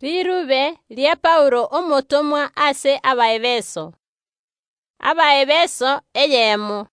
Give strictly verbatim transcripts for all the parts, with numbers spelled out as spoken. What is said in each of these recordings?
Rirube lya Paulo omotomwa ase Abaefeso. Abaefeso eyemo.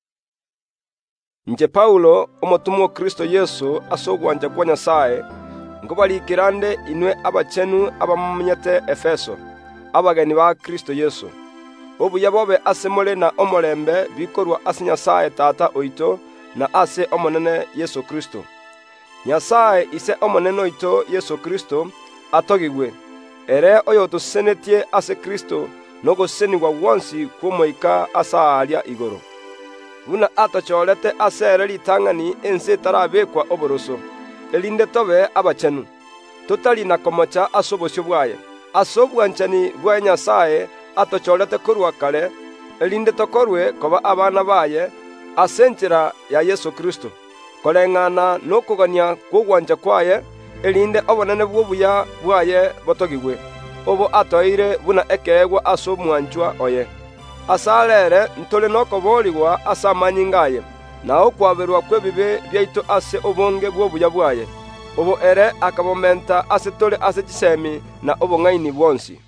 Nje Paulo omotomwa wa Kristo Yesu ase ogwanja kwa Nyasaye ngobalikirande inwe abachenu abamumanyete Efeso abageni ba Kristo Yesu. Obuya bobe ase mole na omolembe bikorwa ase Nyasaye Tata oito na ase omonene Yesu Kristo. Nyasaye ise omonene oito Yesu Kristo atogigwe ere oyo tusenetie ase Kristo nogosenigwa wonsi kumoika asa alia igoro. Buna atacholete ase ere litang'ani ense tarabekwa oboroso elinde tobe abachenu totali na komocha ase obosio bwaye ase obwanchani bwa Nyasaye atacholete korwa kare elinde tokorwe koba abana baye ase enchera ya Yesu Kristo koleng'ana nokogania kogwanja kwaye elinde obonene bw'obuya bwaye botogigwe obo atoire buna ekeegwa ase omwanchwa oye ase arere ntole nokoborigwa ase amanyi na okwaberwa kw'ebibe byaitu ase obonge bw'obuya bwaye obo ere akabomenta ase tole ase chisemi na obong'aini bwonsi.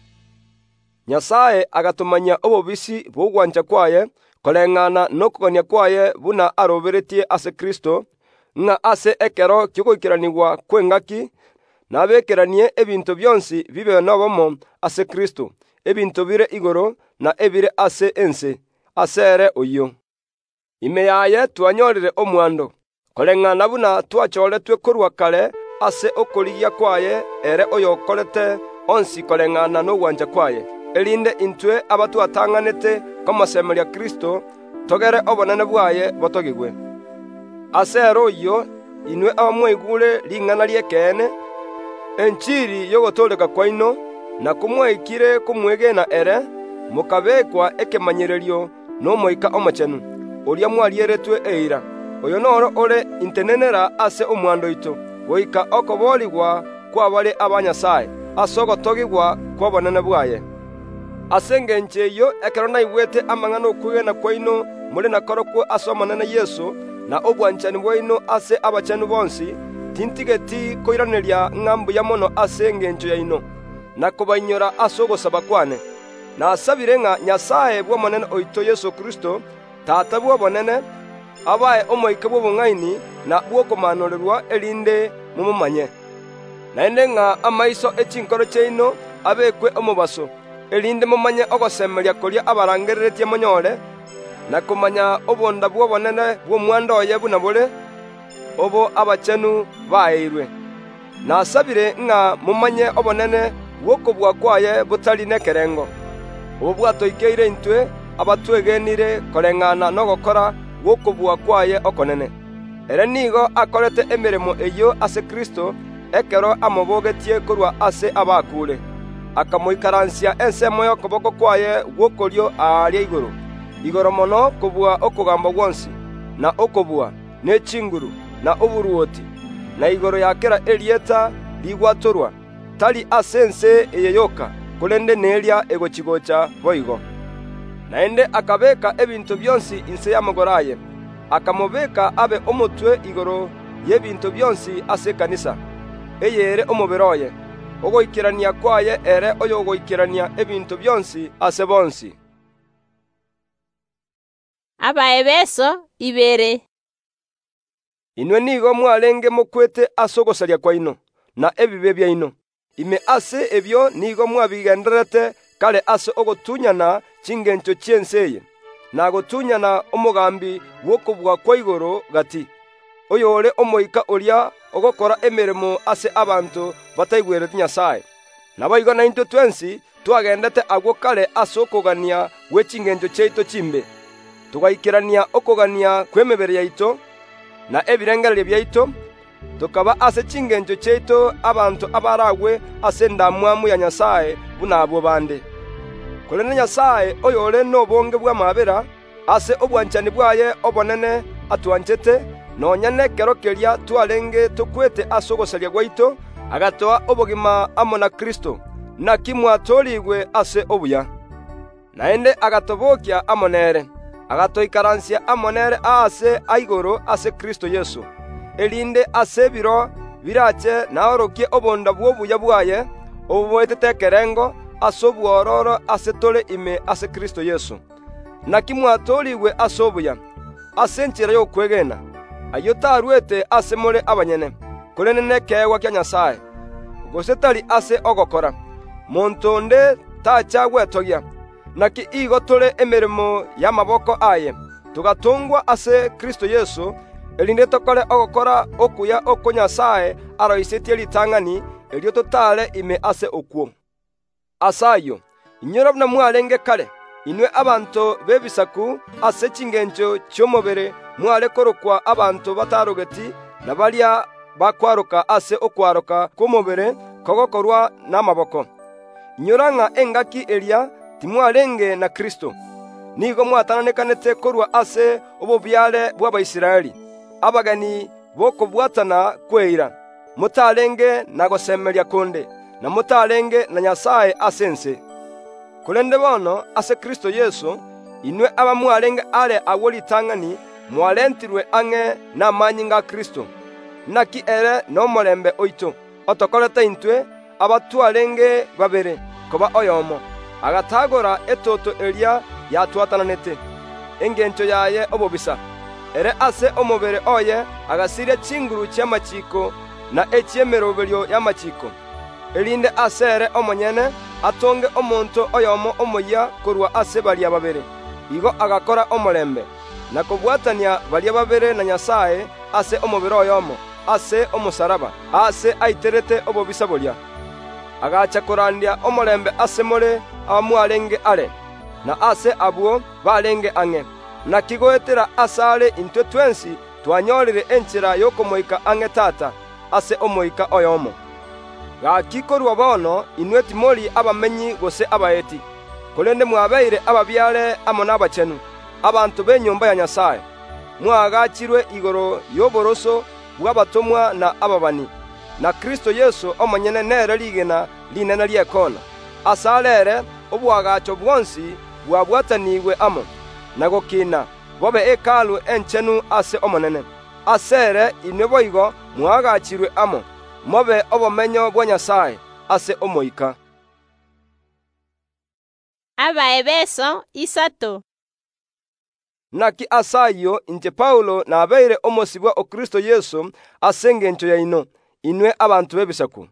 Nyasaye agatomanya obobisi bw'ogwanja kwaye koleng'ana nokogania kwaye buna aroberetie ase Kristo ng'a ase ekero kyogoikiranigwa kw'eng'aki nabekeranie ebinto byonsi bibe nobomo ase Kristo, ebinto bire igoro na ebire ase ense ase ere oyo. Ime yaye twanyorire omwando koleng'ana buna twachoretwe korwa kare ase okorigia kwaye ere oyo okorete onsi koleng'ana n'ogwanja kwaye elinde intwe abatwatang'anete komosemeria Kristo togere obonene bwaye botogigwe ase ere oyo inwe abamwaigure ling'ana liekene enchiri yogotoleka kwaino na kumwaikire kumwegena ere mukabekwa ekemanyererio n'omoika omochenu oria mwalieretwe eira oyo noro ore intenenera ase omwando ito goika okoborigwa kwabare abanyasaye ase ogotogigwa kw'obonene bwaye ase engenche eyo ekero naigwete amang'ana okwegena kwaino muri nakorokwo ase omonene Yesu na obwanchani bwaino ase abachenu bonsi tintigeti koiraneria ng'ambuya mono ase engencho yaino na kobainyora ase ogosaba kwane na asabire ng'a Nyasaye bw'omonene oito Yesu Kristo Tata bw'obonene abaye omoika bw'obong'aini na bw'okomanorerwa elinde mumumanye naende ng'a amaiso echinkoro chaino abekwe omobaso elinde mumanye ogosemeria koria abarangereretie monyore na komanya obonda bw'obonene bw'omwando oye buna bore obo abachenu baeirwe na asabire ng'a mumanye obonene bw'okobua kwaye butari nekerengo obo bwatoikeire intwe abatwegenire koleng'ana nogokora gw'okobua kwaye okonene ere nigo akorete emeremo eyo ase Kristo ekero amobogetie korwa ase abakure akamoikaransia ensemo y'okoboko kwaye gw'okorio aria igoro igoro mono kobua okogamba gwonsi na okobua n'echinguru na oburuoti na igoro yakera erieta ligwatorwa tali ase ense eyeyoka kolende neria egochigocha boigo naende akabeka ebinto byonsi inse y'amagoraye akamobeka abe omotwe igoro y'ebinto byonsi ase kanisa eyere omubere oye ogoikirania kwaye ere oyo ogoikirania ebinto byonsi ase bonsi. Abaefeso ibere. Inwe nigo mwalenge mokwete ase ogosaria kwaino na ebibe byaino ime ase ebyo nigo mwabigenderete kale ase ogotunyana chingencho chienseye na gotunyana omogambi gw'okobua kwa igoro gati oyo ore omoika oria ogokora emeremo ase abantu bataigwerete Nyasaye naboigo naintwe twensi twagendete agwo kale ase okogania gw'echingencho chaito chimbe tugaikirania okogania kw'emebere yaito na ebirengererio byaito tukaba ase chingencho chaito abantu abaragwe ase ndamwamu ya Nyasaye buna abo bande kolene Nyasaye oyo ore n'obonge bw'amabera ase obwanchani bwaye obonene atwanchete nonyane kero keria twarenge tukwete ase ogosaria gwaito agatoa obogima amo na Kristo naki mwatorigwe ase obuya naende agatobokia amonere agatoikaransia amonere ase aigoro ase Kristo Yesu elinde ase biro birache naorokie obonda bw'obuya bwaye obuboetete ekerengo ase obwororo ase tore ime ase Kristo Yesu. Naki mwatorigwe ase obuya ase enchera y'okwegena, ayio tarwete ase more abanyene, korende nekeegwa kia Nyasaye, gose tari ase ogokora. Monto onde tacha gwetogia, naki igo tore emeremo y'amaboko aye, tugatungwa ase Kristo Yesu, erinde tokore ogokora okuya oko Nyasaye aroisetie ritang'ani, erio totare ime ase okuo. Asayo, inyora buna mwarenge kare, inwe abantu bebisaku ase chingencho cy'omubere mware korokwa abantu batarogeti na baria bakwaroka ase okwaroka kw'omubere kogokorwa n'amaboko. Inyora ng'a engaki eria timwarenge na Kristo, nigo mwatananekanete korwa ase obobyare bw'Abaisiraeli, abagani bokobwatana kweira, mutarenge na gosemeria konde, na mutarenge na Nyasaye ase ense. Korende bono ase Kristo Yesu, inwe abamwarenge are awo ritang'ani mwarentirwe ang'e n'amanyi nga Kristo, naki ere n'omorembe oito otokorete intwe abatwarenge babere koba oyomo, agatagora etoto eria yatwatananete engencho yaye obobisa, ere ase omobere oye agasiria chinguru cy'amachiko na eky'emeroberio y'amachiko, erinde asere omonyene atonge omonto oyomo omoya korwa ase baria babere, igo agakora omorembe na kobwatania baria babere na Nyasaye ase omobere oyomo, ase omusaraba ase aiterete obobisa boria, agacha korandia omorembe ase more abamwarenge are, na ase abwo barenge ang'e, na kigoetera asare intwe twensi twanyorire enchera y'okomoika ang'e tata ase omoika oyomo. Gaki korwa bono inwe timori abamenyi gose abaeti, korende mwabeire ababyare amo n'abachenu, abantu b'enyomba ya Nyasaye, mwagachirwe igoro y'oboroso bw'abatomwa na ababani, na Kristo Yesu omonyene nere rigena linene ly'ekona, asalere obwagacho bwonsi bwabwatanigwe amo, na gokina bobe ekalu enchenu ase omonene, asere inwe boigo mwagachirwe amo, mobe obomenyo bwa Nyasaye ase omoika. Abaebeso isato. Naki asayo inche Paulo nabeire omosibwa o Kristo Yesu ase engencho yaino, inwe abantu bebisaku.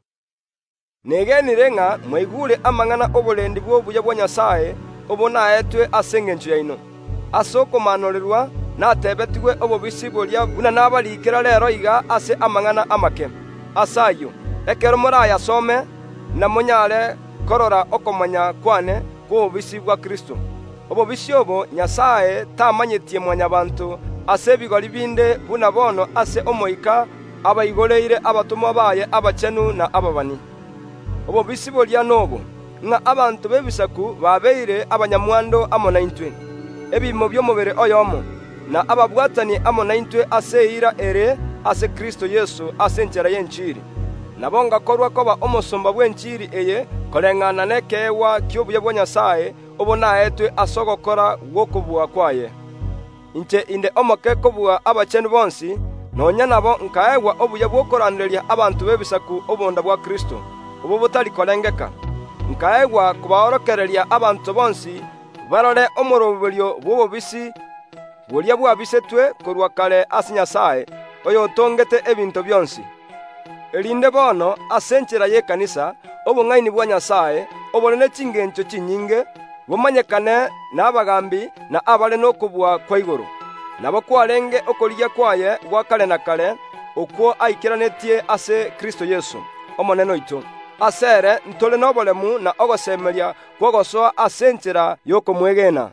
Negenire ng'a mwaigure amang'ana oborendi bw'obuya bwa Nyasaye obonaetwe ase engencho yaino, ase okomanorerwa natebetigwe obobisi boria buna nabarikera rero iga ase amang'ana amake. Asayo, ekero morayasome na monyare korora okomanya kwane kw'obobisi bwa Kristo. Obobisi obo Nyasaye tamanyetie mwanyabantu ase ebigori binde buna bono ase omoika abaigoreire abatumwa baye abachenu na ababani. Obobisi boria nobo ng'a abantu bebisaku babeire abanyamwando amo na intwe, ebimo by'omubere oyomo, na ababwatani amo na intwe ase ira ere ase Kristo Yesu ase enchera y'enchiri, nabo ngakorwa koba omosomba bw'enchiri eye koreng'ana nekeewa ky'obuya bwa Nyasaye obonaetwe ase ogokora gw'okobua kwaye. Inche inde omoke kobua abachenu bonsi, nonya nabo nkaegwa obuya bw'okoranderia abantu bebisaku obonda bwa Kristo obo botari korengeka, nkaegwa kubaorokereria abantu bonsi barore omoroberio bw'obobisi boria bwabisetwe korwa kare ase Nyasaye oyo otongete ebinto byonsi, erinde bono ase enchera y'ekanisa obong'aini bwa Nyasaye obonene chingencho chinyinge bomanyekane n'abagambi na abare n'okobua kwa igoro, nabo kwarenge okorigia kwaye gwa kare na kare okwo aikeranetie ase Kristo Yesu omonene oito, asere ntore n'oboremu na ogosemeria kwogosoa ase enchera y'okomwegena.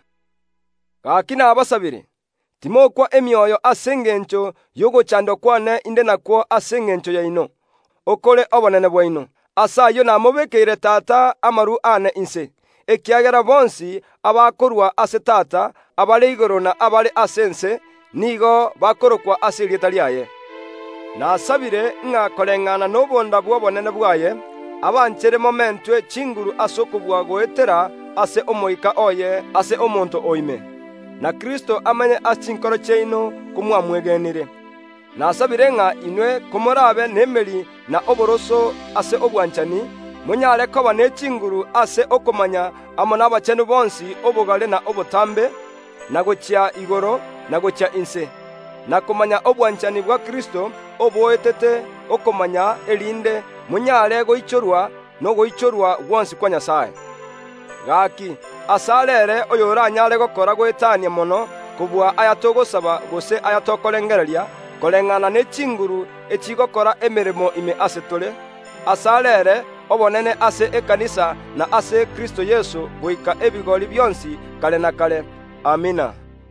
Gaki nabasabire timokwa emioyo ase engencho y'ogochandwa kwane inde nakwo ase engencho yaino, okore obonene bwaino. Asayo namobekeire tata amaru ane inse, ekiagera bonsi abakorwa ase tata abare igoro na abare ase ense nigo bakorokwa ase erieta riaye. Nasabire ng'a koreng'ana n'obonda bw'obonene bwaye abanchere momentwe chinguru ase okobua goetera ase omoika oye ase omonto oime, na Kristo amenye ase chinkoro chiaino komwamwegenire. Nasabire ng'a inwe komorabe nemeri na oboroso ase obwanchani, munyare koba n'echinguru ase okomanya amo n'abachenu bonsi obogale na obotambe na gochia igoro na gochia inse na komanya obwanchani bwa Kristo oboetete okomanya elinde munyare goichorwa no goichorwa gwonsi kwa Nyasaye. Gaki asalere oyoranyare gokora gwetania mono kubwa ayatogosaba gose ayatokolengereria kolengana n'echinguru echigokora emirimo ime ase tole asalere obonene ase ekanisa na ase Kristo Yesu goika ebigoli byonsi kale na kale. Amina.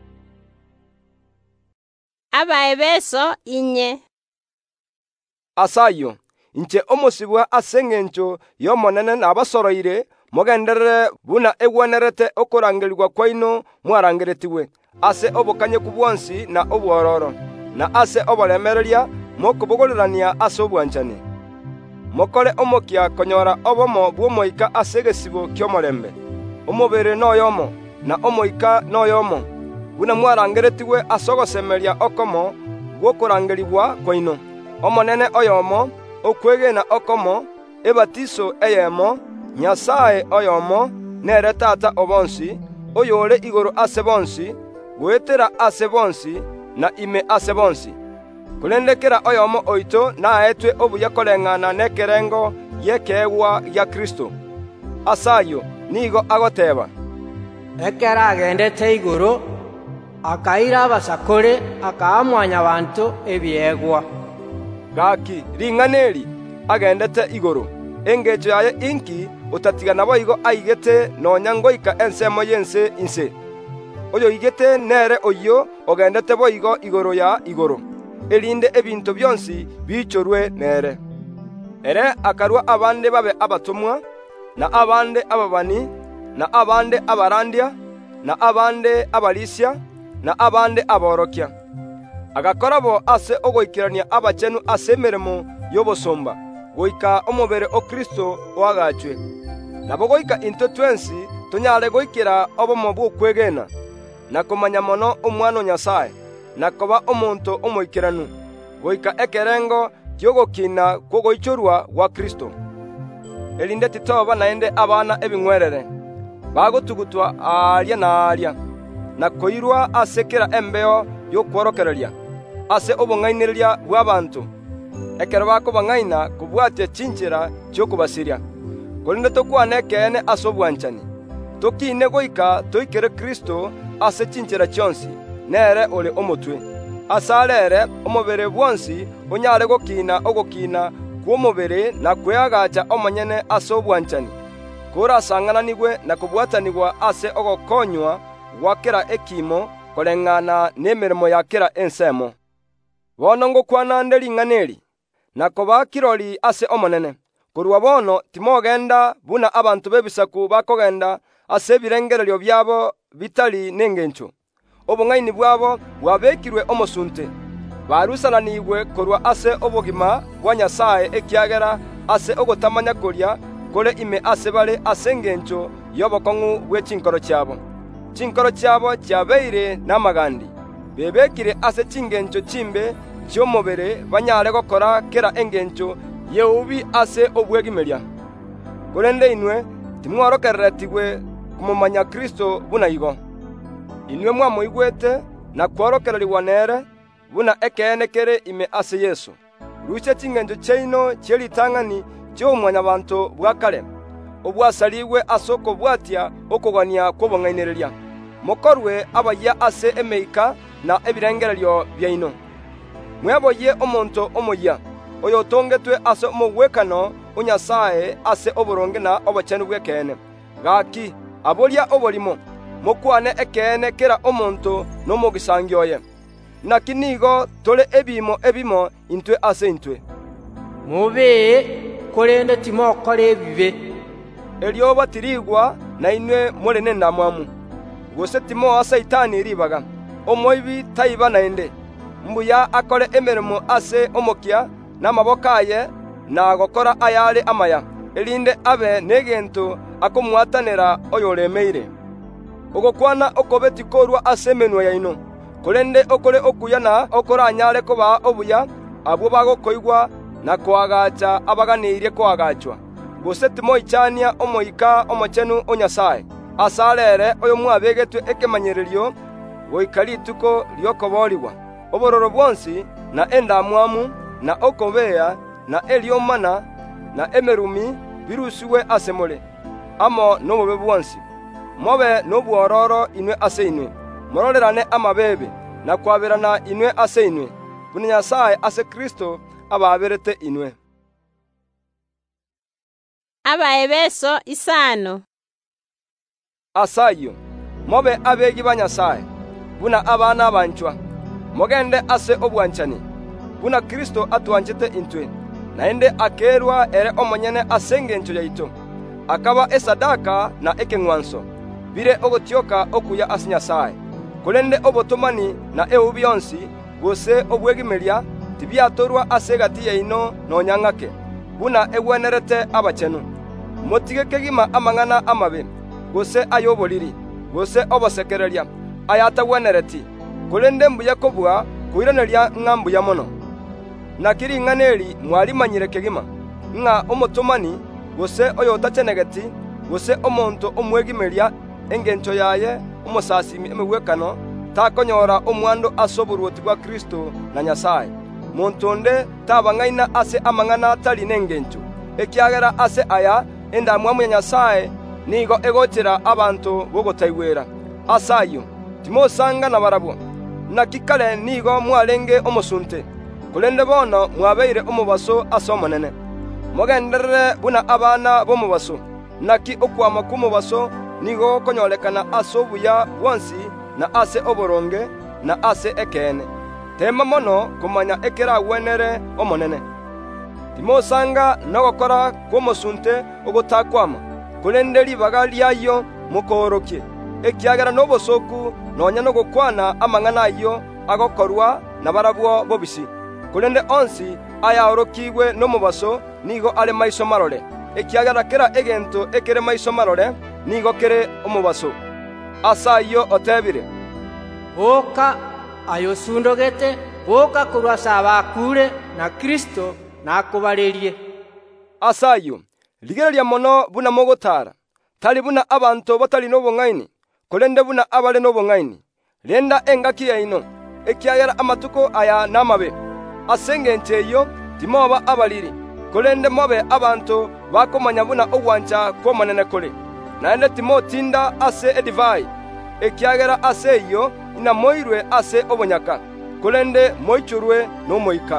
Abaebeso inye. Asayo inche omosibwa asengencho yomonene nabasoroire mogenderere buna egwanerete okorangerirwa kwaino mwarangeretiwe ase obokanye kubwonsi na obwororo na ase obolemereria mokobogorerania ase obwanchani mokore omokia konyora obomo bw'omoika ase egesibo ky'omorembe omobere noyomo na omoika noyomo buna mwarangeretiwe ase ogosemeria okomo gwokorangeribwa kwaino omonene oyomo okwegena okomo ebatiso eyemo Nyasaye oyomo nere tata obonsi oyore igoro ase bonsi gwetera ase bonsi na ime ase bonsi kulendekera oyomo oito na etwe obuya kolengana nekerengo yekewa ya Kristo asayo nigo agoteba ekera agendete igoro akaira abasakore akaamwanya abantu ebyegwa gaki ringaneri agendete igoro engecho yaye inki utatigana boigo aigete nonya ngoika ensemo yense inse oyo igete nere oyo ogendete boigo igoro ya igoro elinde ebinto byonsi bichorwe nere ere akarwa abande babe abatumwa na abande ababani na abande abarandia na abande abalisia na abande aborokya agakorabo ase ogoikirania abachenu ase emeremo y'obosomba goika omobere o Kristo oagachwe nabo goika into twensi tonyare goikira obomo bw'okwegena na komanya mono omwana Nyasaye na koba omonto omoikiranu goika ekerengo kyogokina kwogoichorwa gwa Kristo elinde titoba naende abana ebingwerere bagotugutwa aria na aria na koirwa ase kera embeo yokworokereria ase obong'ainereria bw'abantu ekero bakobang'aina kubwatia chinchera kyokobasiria kolinde tokwane ekene ase obwanchani tokine goika toikere Kristo ase chinchera chionsi nere ole omotwe asalere omobere bwonsi onyare gokina ogokina kw'omobere na kweagacha omonyene ase obwanchani korasang'ananigwe na kobwatanigwa ase ogokonywa gwa kera ekimo koleng'ana n'emeremo ya kera ensemo bono ngokwana nde ring'aneri na koba kirori ase omonene korwa bono timogenda buna abantu bebisaku bakogenda ase ebirengererio byabo bitali n'engencho obong'aini bwabo bwabekirwe omosunte barusananigwe korwa ase obogima bwa Nyasaye ekiagera ase ogotamanya koria kore ime ase bare ase engencho y'obokong'u bw'echinkoro kyabo chinkoro kyabo kyabeire n'amagandi bebekire ase chingencho chimbe ky'omobere banyare gokora kera engencho yeubi ase obwegimeria korende inwe timworokereretigwe kumumanya Kristo buna igo inwe mwamoigwete na kworokererigwa nere buna ekene kere ime ase Yesu ruche chingencho cheino cheritang'ani ky'omwanya bantu bwa kale obwasaligwe ase okobwatia okogania kw'obong'ainereria mokorwe abaya ase emeika na ebirengererio byaino mweboye omonto omoya oyo tongetwe ase omogwekano onyasaye ase oboronge na obochenu bw'ekene gaki aboria oborimo mokwane ekene kera omonto n'omogisangioye naki nigo tole ebimo ebimo intwe ase intwe mube korende timokora ebibe erioba tirigwa na inwe muri n'endamwamu gose timo saitani ribaga omoibi taiba naende mbuya akore emeremo ase omokia n'amabokaye na gokora ayale amaya elinde abe negento akomwatanera oyoremeire ogokwana okobeti korwa ase menwe yaino kolende okore okuyana okora anyare koba obuya abo bagokoigwa na kwagacha abaganiire kwagachwa gose timoichania omoika omochenu o Nyasaye, asalere oyo mwabegetwe ekemanyererio goikari ituko liokoborigwa, obororo bwonsi na endamwamu na okobea na eliomana na emerumi birusiwe asemole amo nobobe bwonsi. Mobe nobwororo inwe ase inwe, mororerane amabebe na kwaberana inwe ase inwe, buna Nyasaye ase Kristo ababerete inwe. Abaebeso isano. Asayo, mobe abegi ba Nyasaye, buna abana abanchwa, mogende ase obwanchani, buna Kristo atwanchete intwe, naende akerwa ere omonyene asengencho yaito, akaba esadaka na ekengwanso, bire ogotioka okuya ase Nyasaye, kulende obotomani na eubionsi, gose obwegimeria, tibiatorwa ase gati yaino nonyang'ake, buna egwenerete abachenu. Motige kegima amang'ana amabe, gose ayoboliri, gose obosekereria, ayatagwenereti, kulende mbuya kobwa, kuiraneria ng'ambuya mono. Nakiri ng'aneri mwalimanyire kegima, ng'a omotomani, gose oyotachenegeti, gose omonto omwegimeria, engencho yaye, omosasimi emegwekano, takonyora omwando asoboruoti bwa Kristo na Nyasaye. Montonde tabang'aina ase amang'ana tali nengencho, ekiagera ase aya, endamwamu ya Nyasaye, nigo egochera abantu bogotaiwera. Asayo, timosanga na barabwo, nakikale nigo mwalenge omosunte, kulende bono mwabeire omubaso ase omonene. Mogenderere buna abana bomubaso, naki okwama kumubaso nigo konyorekana ase obuya bwonsi na ase oboronge na ase ekene. Tema mono kumanya ekeragwenere omonene. Timosanga nogokora kwomosunte ogotakwama, kulende libaga lyayo mukorokie, ekiagera nobosoku nonya nogokwana amang'ana ayo agokorwa na barabwo bobisi. Kulende onsi ayaorokigwe nomubaso nigo ale maiso marore, ekiagera kera egento ekere maiso marore nigo kere omubaso. Asayo otebire, boka ayosundogete, boka kurwasa abakure na Kristo nakubarerie. Asayo, ligereria mono buna mogotara, tali buna abantu batali nobong'aini, kulende buna abale nobong'aini. Lenda engaki yaino, ekiagera amatuko aya namabe. Asengenche iyo, timoba abaliri, kulende mobe abantu bakomanya buna ogwancha kwomonene kole. Naende timotinda ase edivai, ekiagera ase iyo ina moirwe ase obonyaka, kulende moichurwe no moika.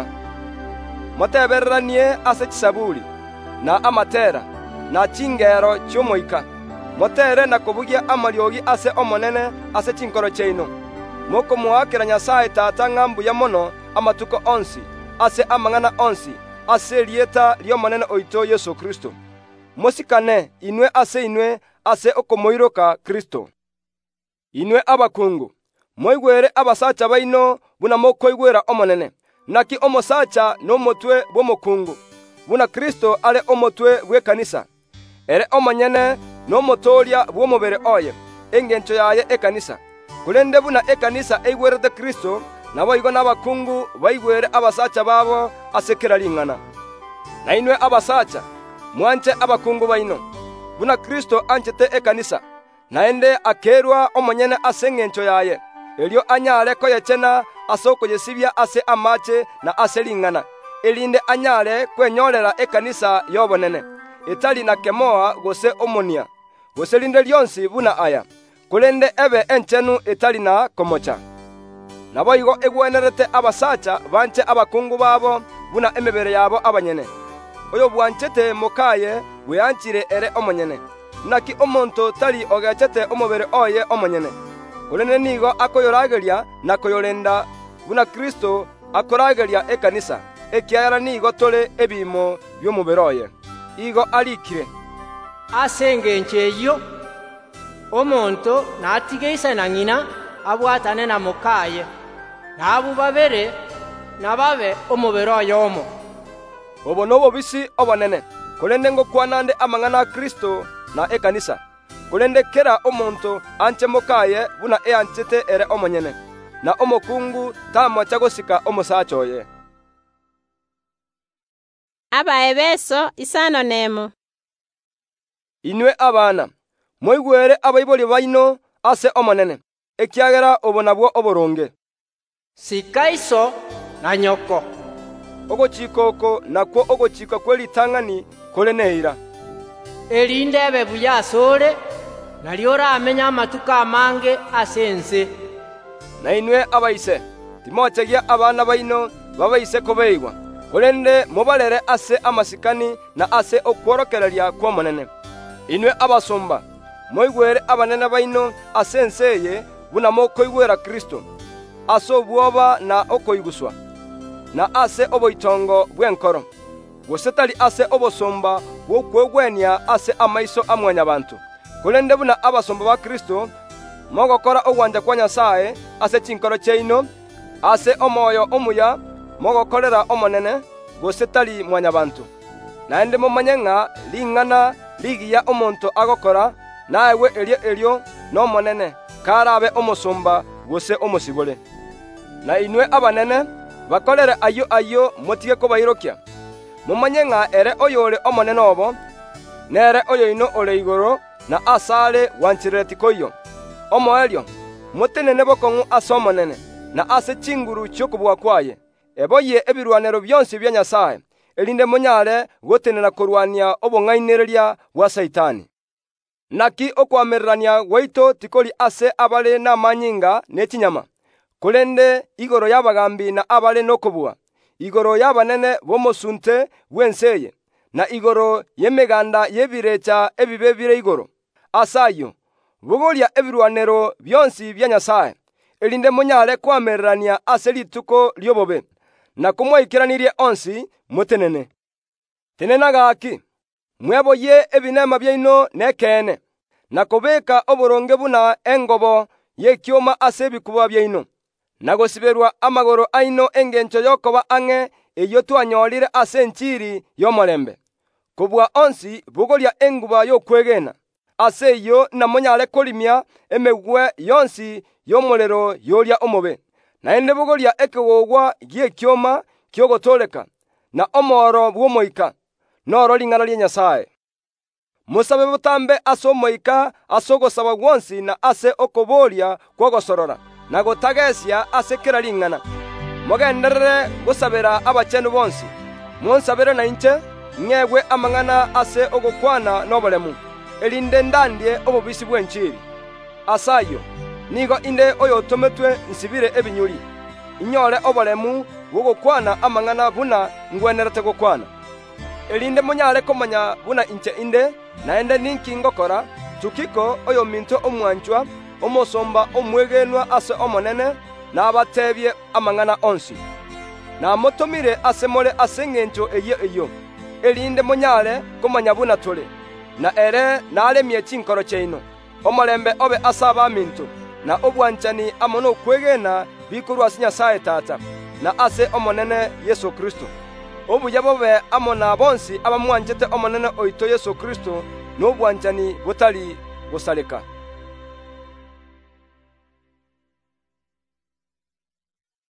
Motebereranie ase chisaburi, na amatera, na chingero chiomoika. Motere na kubugia amariogi ase omonene ase chinkoro cheino. Moko muakira Nyasaye tata ng'ambu ya mono amatuko onsi, ase amang'ana onsi, ase lieta liomonene oito Yesu Kristo. Mosikane inwe ase inwe ase okomoiroka Kristo. Inwe abakungu, moigwere abasacha baino buna mokoigwera omonene, naki omosacha n'omotwe bw'omokungu, buna Kristo ale omotwe bw'ekanisa, ere omonyene n'omotoria bw'omubere oye, engencho yaye ekanisa. Kulende buna ekanisa eigwerete Kristo, nabo igo n'abakungu baigwere abasacha babo ase kera ling'ana. Na inwe abasacha, mwanche abakungu baino, buna Kristo anchete ekanisa, naende akerwa omonyene ase engencho yaye, elio anyale koyechena ase okoyesibia ase amache na ase ling'ana, elinde anyale kwenyorera ekanisa yobonene, etali na kemoa gose omonia, gose linde lyonsi buna aya, kulende ebe enchenu etali na komocha. Nabo igo egwenerete abasacha banche abakungu babo buna emebere yabo abanyene. Oyo bwanchete mokaye bweanchire ere omonyene, naki omonto tali ogechete omubere oye omonyene. Kulende nigo akoyorageria na koyorenda buna Kristo akorageria ekanisa, ekiagera nigo tole ebimo by'omubere oye. Igo alikire, ase engenche eyo omonto natigeisa na ng'ina abwatane na mokaye, nabo babere nababe omubere oyo omo. Obo nobo bisi obonene, kulende ngokwanande amang'ana a Kristo na ekanisa, kulende kera omonto anche mokaye buna eanchete ere omonyene, na omokungu tamocha gosika omosacha oye. Abaebeso isano nemo. Inwe abana, moigwere abaibori baino ase omonene, ekiagera obo nabwo oboronge. Sika iso na nyoko. Ogochika oko nakwo ogochika kw'eritang'ani kole neira. Erinde ebebuya asore, nari oramenya amatuko amange ase ense. Na inwe abaise, timochegia abana baino babaise kobeigwa, korende mobarere ase amasikani na ase okworokereria kw'omonene. Inwe abasomba, moigwere abanene baino ase ense eye buna mokoigwera Kristo, ase obwoba na okoiguswa, na ase oboitongo bw'enkoro, gose tari ase obosomba bw'okwegwenia ase amaiso a mwanyabantu, korende buna abasomba ba Kristo mogokora ogwanja kwa Nyasaye ase chinkoro chaino, ase omoyo omuya mogokorera omonene, gose tari mwanyabantu. Naende momanye ng'a ling'ana ligiya omonto agokora, naewe erio erio n'omonene karabe omosomba gose omosibore. Na inwe abanene bakorere ayo ayo motige kobairokia, momanye ng'a ere oyore omonene obo nere oyoino ore igoro na asare wanchireti koyo omoerio motenene bokong'u ase omonene na ase chinguru chiokobua kwaye, eboye ebirwanero byonsi bya Nyasaye, erinde monyare gotenena korwania obong'ainereria bwa Saitani. Naki okwamererania gwaito tikori ase abale n'amanyinga n'echinyama, korende igoro y'abagambi na abale n'okobua, igoro y'abanene b'omosunte bw'enseye, na igoro y'emeganda y'ebirecha ebibe bire igoro. Ase ayo bogoria ebirwanero byonsi bya Nyasaye, erinde monyare kwamererania ase rituko riobobe, na kumwaikiranirie onsi motenene. Tenena gaki, mweboye ebinema byaino nekene, na kobeka oboronge buna engobo yekioma ase ebikuba byaino, na gosiberwa amagoro aino engencho yokoba ang'e eyo twanyorire ase enchiri y'omorembe. Kobua onsi bogoria enguba y'okwegena, ase eyo namonyare korimia emegwe yonsi y'omorero yoria omobe, naende bogoria ekegogwa gi'ekioma kiogotoreka, na omoro bw'omoika, noro ring'ana ria Nyasaye. Musabe botambe ase omoika ase ogosaba gwonsi na ase okoboria kwogosorora, na gotagesia ase kera ring'ana. Mogenderere gosabera abachenu bonsi, monsabere na inche, ng'egwe amang'ana ase ogokwana n'oboremu, erinde ndandie obobisi bw'enchiri. Ase ayo, nigo inde oyotometwe nsibire ebinyuri, inyore oboremu bw'ogokwana amang'ana buna ngwenerete gokwana. Erinde monyare komanya buna inche inde, naende ninki ngokora, Tukiko oyo minto omwanchwa, omosomba omwegenwa ase omonene, na abatebye amang'ana onsi. Na motomire ase more ase eng'encho eyo eyo, erinde monyare komanya buna tore, na ere naremie chinkoro chaino, omorembe obe ase abaminto, na obwanchani amo n'okwegena bikorwa ase Nyasaye Tata, na ase omonene Yesu Kristo. Obuya bobe amo na bonsi abamwanchete omonene oito Yesu Kristo, n'obwanchani butali gosaleka.